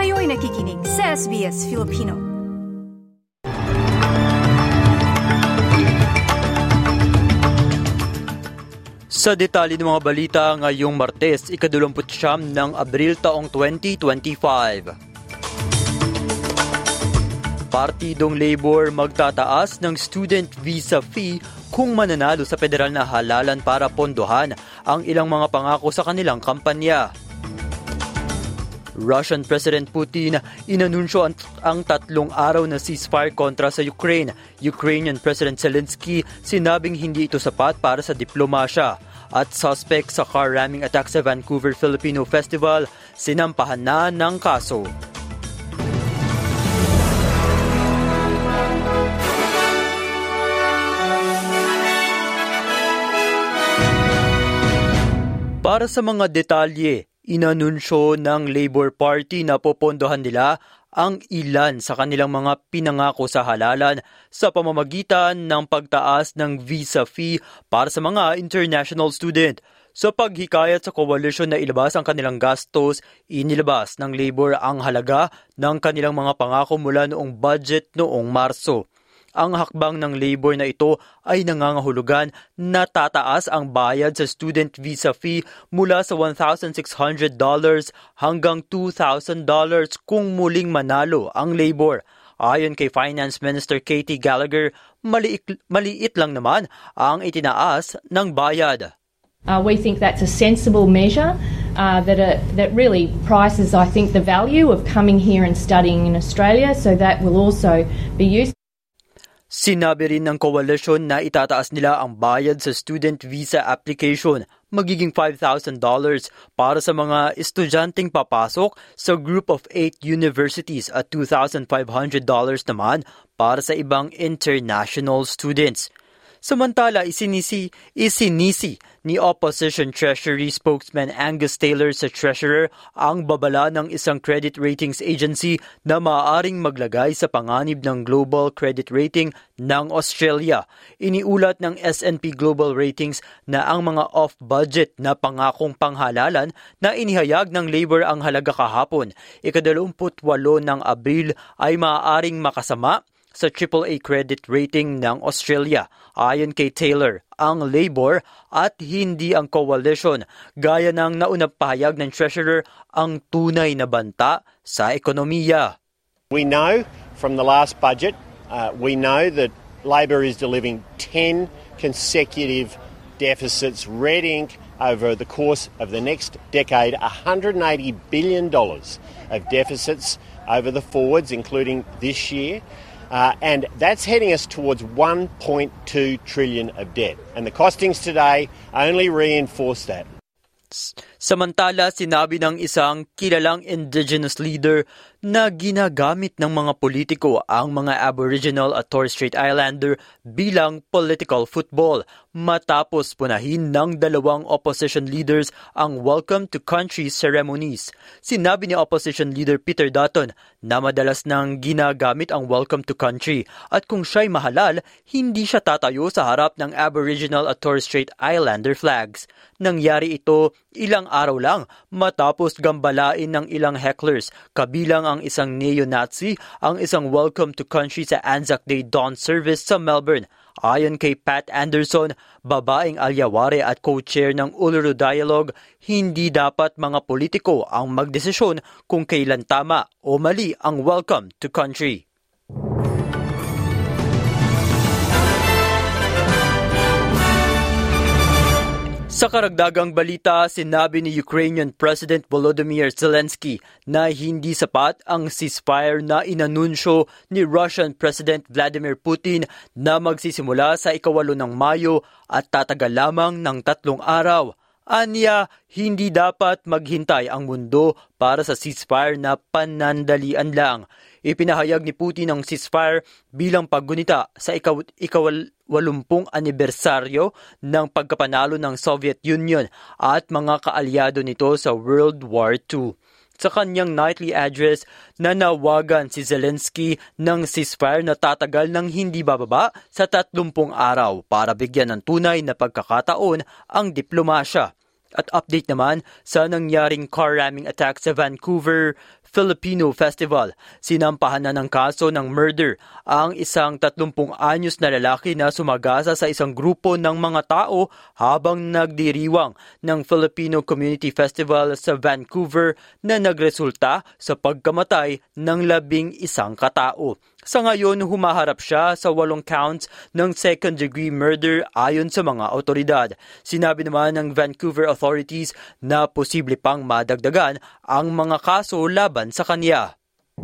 Kayo'y nakikinig sa SBS Filipino. Sa detalye ng mga balita ngayong Martes, 29 ng Abril taong 2025. Partidong Labor magtataas ng student visa fee kung mananalo sa federal na halalan para pondohan ang ilang mga pangako sa kanilang kampanya. Russian President Putin inanunsyo ang 3 araw na ceasefire kontra sa Ukraine. Ukrainian President Zelensky sinabing hindi ito sapat para sa diplomasya. At suspect sa car ramming attack sa Vancouver Filipino Festival, sinampahan na ng kaso. Para sa mga detalye, inanunsyo ng Labor Party na popondohan nila ang ilan sa kanilang mga pinangako sa halalan sa pamamagitan ng pagtaas ng visa fee para sa mga international student. Sa paghikayat sa coalition na ilabas ang kanilang gastos, inilabas ng Labor ang halaga ng kanilang mga pangako mula noong budget noong Marso. Ang hakbang ng Labor na ito ay nangangahulugan na tataas ang bayad sa student visa fee mula sa $1,600 hanggang $2,000 kung muling manalo ang Labor. Ayon kay Finance Minister Katie Gallagher, maliit lang naman ang itinaas ng bayad. We think that's a sensible measure that really prices, I think, the value of coming here and studying in Australia, so that will also be used. Sinabi rin ng coalition na itataas nila ang bayad sa student visa application, magiging $5,000 para sa mga estudyanteng papasok sa Group of 8 universities at $2,500 naman para sa ibang international students. Samantala, isinisi ni Opposition Treasury spokesman Angus Taylor sa Treasurer ang babala ng isang credit ratings agency na maaaring maglagay sa panganib ng global credit rating ng Australia. Iniulat ng S&P Global Ratings na ang mga off-budget na pangakong panghalalan na inihayag ng Labor ang halaga kahapon, 28 ng Abril, ay maaaring makasama sa AAA credit rating ng Australia. Ayon kay Taylor, ang Labor at hindi ang coalition, gaya ng naunang pahayag ng Treasurer, ang tunay na banta sa ekonomiya. We know from the last budget, we know that Labor is delivering 10 consecutive deficits, red ink over the course of the next decade, $180 billion of deficits over the forwards, including this year. And that's heading us towards $1.2 trillion of debt. And the costings today only reinforce that. Samantala, sinabi ng isang kilalang indigenous leader na ginagamit ng mga politiko ang mga Aboriginal at Torres Strait Islander bilang political football matapos punahin ng 2 opposition leaders ang Welcome to Country ceremonies. Sinabi ni Opposition Leader Peter Dutton na madalas nang ginagamit ang Welcome to Country at kung siya'y mahalal, hindi siya tatayo sa harap ng Aboriginal at Torres Strait Islander flags. Nangyari ito ilang araw lang matapos gambalain ng ilang hecklers, kabilang ang isang neo-Nazi, ang isang Welcome to Country sa Anzac Day dawn service sa Melbourne. Ayon kay Pat Anderson, babaeng alyaware at co-chair ng Uluru Dialogue, hindi dapat mga politiko ang magdesisyon kung kailan tama o mali ang Welcome to Country. Sa karagdagang balita, sinabi ni Ukrainian President Volodymyr Zelensky na hindi sapat ang ceasefire na inanunsyo ni Russian President Vladimir Putin na magsisimula sa 8 ng Mayo at tatagal lamang ng 3 araw. Anya, hindi dapat maghintay ang mundo para sa ceasefire na panandalian lang. Ipinahayag ni Putin ang ceasefire bilang paggunita sa 80 anibersaryo ng pagkapanalo ng Soviet Union at mga kaalyado nito sa World War II. Sa kanyang nightly address, nanawagan si Zelensky ng ceasefire na tatagal ng hindi bababa sa 30 araw para bigyan ng tunay na pagkakataon ang diplomasya. At update naman sa nangyaring car ramming attack sa Vancouver Filipino Festival. Sinampahan na ng kaso ng murder ang isang 30 anyos na lalaki na sumagasa sa isang grupo ng mga tao habang nagdiriwang ng Filipino Community Festival sa Vancouver na nagresulta sa pagkamatay ng 11 katao. Sa ngayon, humaharap siya sa 8 counts ng second-degree murder ayon sa mga otoridad. Sinabi naman ng Vancouver authorities na posible pang madagdagan ang mga kaso laban sa kanya.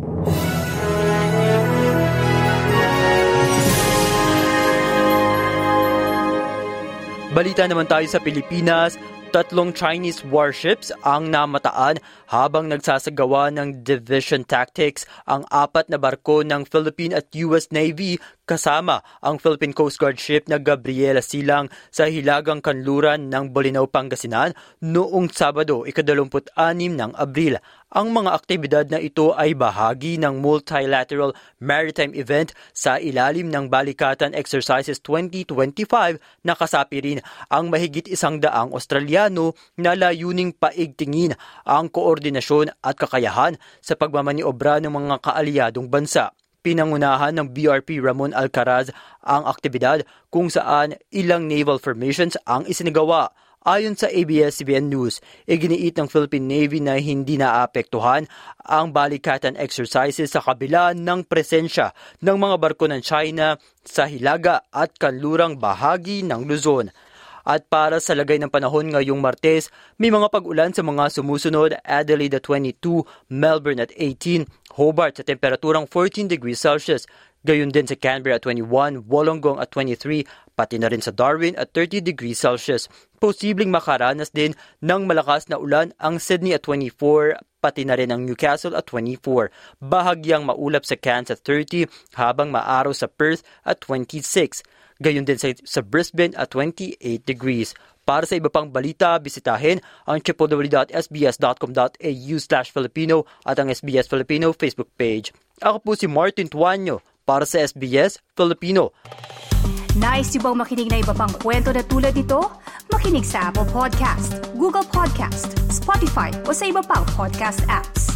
Balita naman tayo sa Pilipinas. 3 Chinese warships ang namataan habang nagsasagawa ng division tactics ang 4 na barko ng Philippine at US Navy kasama ang Philippine Coast Guard ship na Gabriela Silang sa hilagang kanluran ng Bolinao, Pangasinan noong Sabado, 26 ng Abril. Ang mga aktibidad na ito ay bahagi ng multilateral maritime event sa ilalim ng Balikatan Exercises 2025 na kasapi rin ang mahigit 100 Australiano na layuning paigtingin ang koordinasyon at kakayahan sa pagmamaniobra ng mga kaalyadong bansa. Pinangunahan ng BRP Ramon Alcaraz ang aktibidad kung saan ilang naval formations ang isinagawa. Ayon sa ABS-CBN News, iginiit ng Philippine Navy na hindi naapektuhan ang balikatan exercises sa kabila ng presensya ng mga barko ng China sa hilaga at kanlurang bahagi ng Luzon. At para sa lagay ng panahon ngayong Martes, may mga pag-ulan sa mga sumusunod: Adelaide at 22, Melbourne at 18, Hobart sa temperaturang 14 degrees Celsius, gayon din sa Canberra at 21, Wollongong at 23, pati na rin sa Darwin at 30 degrees Celsius. Posibleng makaranas din ng malakas na ulan ang Sydney at 24, pati na rin ang Newcastle at 24. Bahagyang maulap sa Cairns at 30, habang maaraw sa Perth at 26. Gayon din sa Brisbane at 28 degrees. Para sa iba pang balita, bisitahin ang www.sbs.com.au/Filipino at ang SBS Filipino Facebook page. Ako po si Martin Tuanyo para sa SBS Filipino. Nice yung bang makinig na iba pang kwento na tulad ito? Makinig sa Apple Podcast, Google Podcast, Spotify o sa iba pang podcast apps.